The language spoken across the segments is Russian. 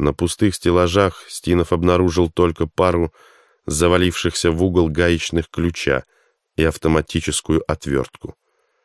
На пустых стеллажах Стинов обнаружил только пару завалившихся в угол гаечных ключа и автоматическую отвертку.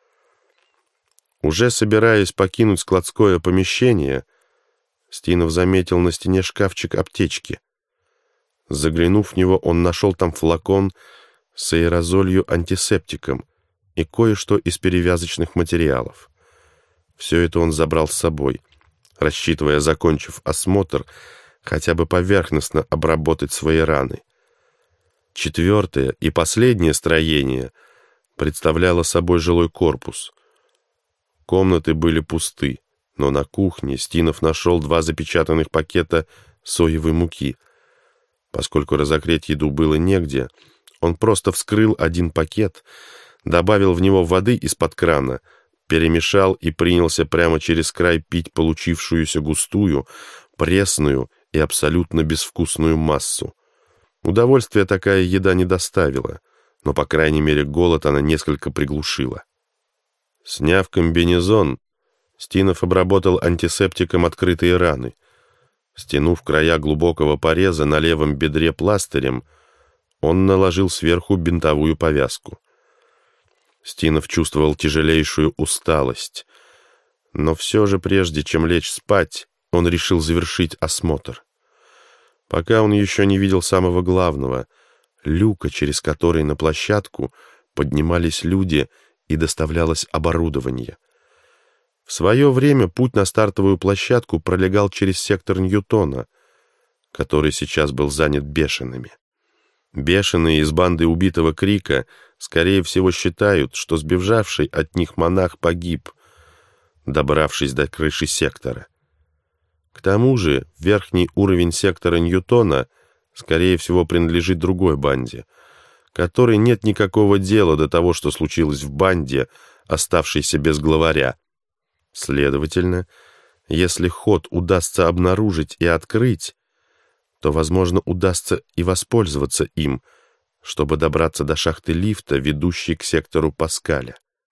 Уже собираясь покинуть складское помещение, Стинов заметил на стене шкафчик аптечки. Заглянув в него, он нашел там флакон с аэрозолью-антисептиком и кое-что из перевязочных материалов. Все это он забрал с собой, рассчитывая, закончив осмотр, хотя бы поверхностно обработать свои раны. Четвертое и последнее строение представляло собой жилой корпус. Комнаты были пусты, но на кухне Стинов нашел 2 запечатанных пакета соевой муки. Поскольку разогреть еду было негде, он просто вскрыл один пакет, добавил в него воды из-под крана, перемешал и принялся прямо через край пить получившуюся густую, пресную и абсолютно безвкусную массу. Удовольствия такая еда не доставила, но, по крайней мере, голод она несколько приглушила. Сняв комбинезон, Стинов обработал антисептиком открытые раны. Стянув края глубокого пореза на левом бедре пластырем, он наложил сверху бинтовую повязку. Стинов чувствовал тяжелейшую усталость, но все же, прежде чем лечь спать, он решил завершить осмотр. Пока он еще не видел самого главного — люка, через который на площадку поднимались люди и доставлялось оборудование. В свое время путь на стартовую площадку пролегал через сектор Ньютона, который сейчас был занят бешеными. Бешеные из банды убитого Крика, скорее всего, считают, что сбежавший от них монах погиб, добравшись до крыши сектора. К тому же верхний уровень сектора Ньютона, скорее всего, принадлежит другой банде, которой нет никакого дела до того, что случилось в банде, оставшейся без главаря. Следовательно, если ход удастся обнаружить и открыть, то, возможно, удастся и воспользоваться им, чтобы добраться до шахты лифта, ведущей к сектору Паскаля.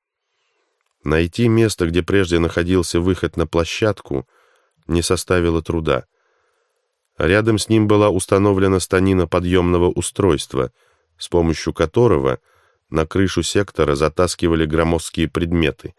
Найти место, где прежде находился выход на площадку, не составило труда. Рядом с ним была установлена станина подъемного устройства, с помощью которого на крышу сектора затаскивали громоздкие предметы.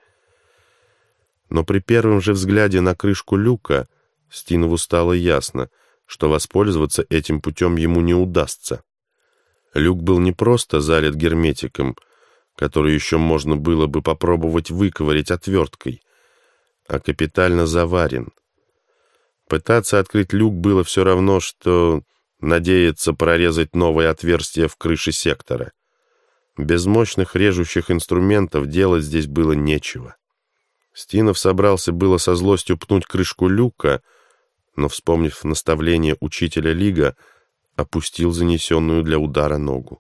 Но при первом же взгляде на крышку люка Стинову стало ясно, что воспользоваться этим путем ему не удастся. Люк был не просто залит герметиком, который еще можно было бы попробовать выковырять отверткой, а капитально заварен. Пытаться открыть люк было все равно, что надеяться прорезать новое отверстие в крыше сектора. Без мощных режущих инструментов делать здесь было нечего. Стинов собрался было со злостью пнуть крышку люка, но, вспомнив наставление учителя Лига, опустил занесенную для удара ногу.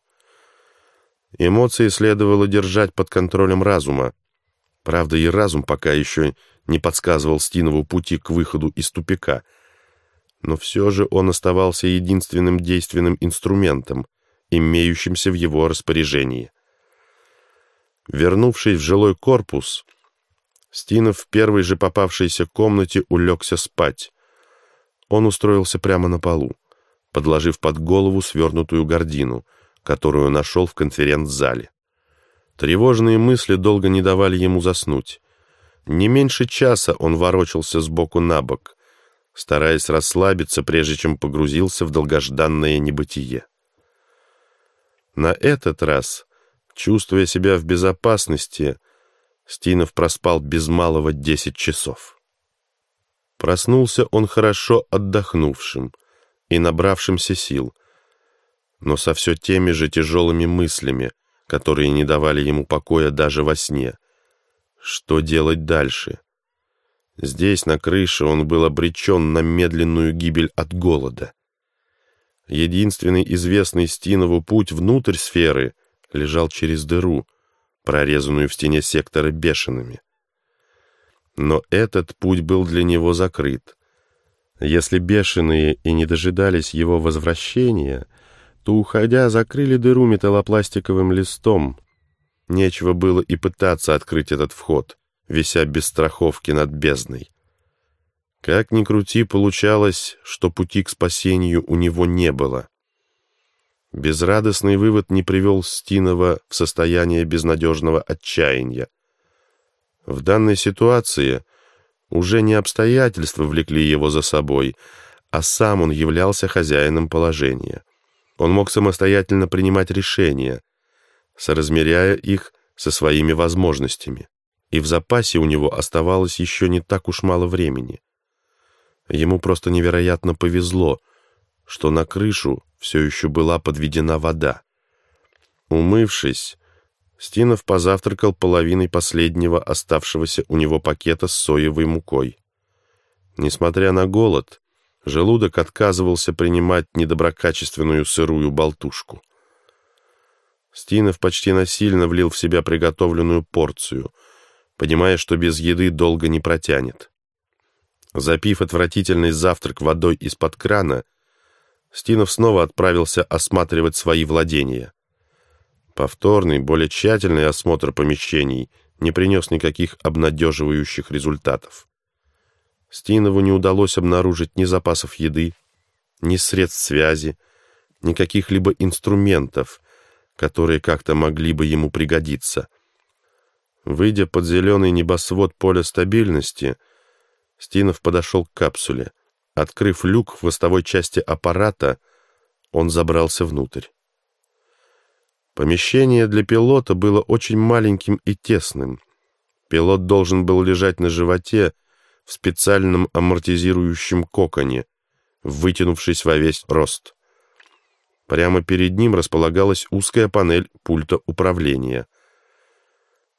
Эмоции следовало держать под контролем разума. Правда, и разум пока еще не подсказывал Стинову пути к выходу из тупика, но все же он оставался единственным действенным инструментом, имеющимся в его распоряжении. Вернувшись в жилой корпус, Стинов в первой же попавшейся комнате улегся спать. Он устроился прямо на полу, подложив под голову свернутую гардину, которую нашел в конференц-зале. Тревожные мысли долго не давали ему заснуть. Не меньше часа он ворочался сбоку на бок, стараясь расслабиться, прежде чем погрузился в долгожданное небытие. На этот раз, чувствуя себя в безопасности, Стинов проспал без малого 10 часов. Проснулся он хорошо отдохнувшим и набравшимся сил, но со все теми же тяжелыми мыслями, которые не давали ему покоя даже во сне. Что делать дальше? Здесь, на крыше, он был обречен на медленную гибель от голода. Единственный известный Стинову путь внутрь сферы лежал через дыру, прорезанную в стене сектора бешеными. Но этот путь был для него закрыт. Если бешеные и не дожидались его возвращения, то, уходя, закрыли дыру металлопластиковым листом. Нечего было и пытаться открыть этот вход, вися без страховки над бездной. Как ни крути, получалось, что пути к спасению у него не было. Безрадостный вывод не привел Стинова в состояние безнадежного отчаяния. В данной ситуации уже не обстоятельства влекли его за собой, а сам он являлся хозяином положения. Он мог самостоятельно принимать решения, соразмеряя их со своими возможностями, и в запасе у него оставалось еще не так уж мало времени. Ему просто невероятно повезло, что на крышу все еще была подведена вода. Умывшись, Стинов позавтракал половиной последнего оставшегося у него пакета с соевой мукой. Несмотря на голод, желудок отказывался принимать недоброкачественную сырую болтушку. Стинов почти насильно влил в себя приготовленную порцию, понимая, что без еды долго не протянет. Запив отвратительный завтрак водой из-под крана, Стинов снова отправился осматривать свои владения. Повторный, более тщательный осмотр помещений не принес никаких обнадеживающих результатов. Стинову не удалось обнаружить ни запасов еды, ни средств связи, ни каких-либо инструментов, которые как-то могли бы ему пригодиться. Выйдя под зеленый небосвод поля стабильности, Стинов подошел к капсуле. Открыв люк в хвостовой части аппарата, он забрался внутрь. Помещение для пилота было очень маленьким и тесным. Пилот должен был лежать на животе в специальном амортизирующем коконе, вытянувшись во весь рост. Прямо перед ним располагалась узкая панель пульта управления.